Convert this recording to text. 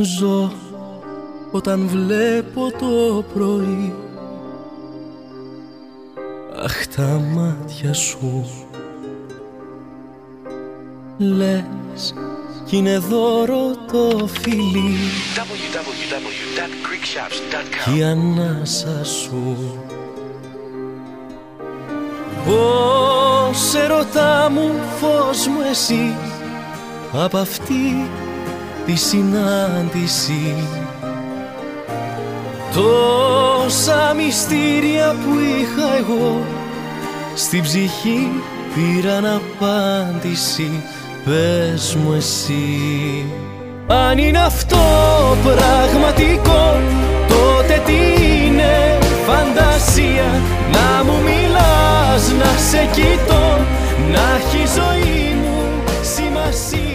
ζω όταν βλέπω το πρωί. Αχ, τα μάτια σου λες κι είναι δώρο το φιλί κι η ανάσα σου. Πώς ερωτά μου, φως μου εσύ απ' αυτή τη συνάντηση. Τόσα μυστήρια που είχα εγώ στην ψυχή πήραν απάντηση. Πες μου εσύ, αν είναι αυτό πραγματικό, τότε τι είναι φαντασία? Να μου μιλάς, να σε κοιτώ, να έχει η ζωή μου σημασία.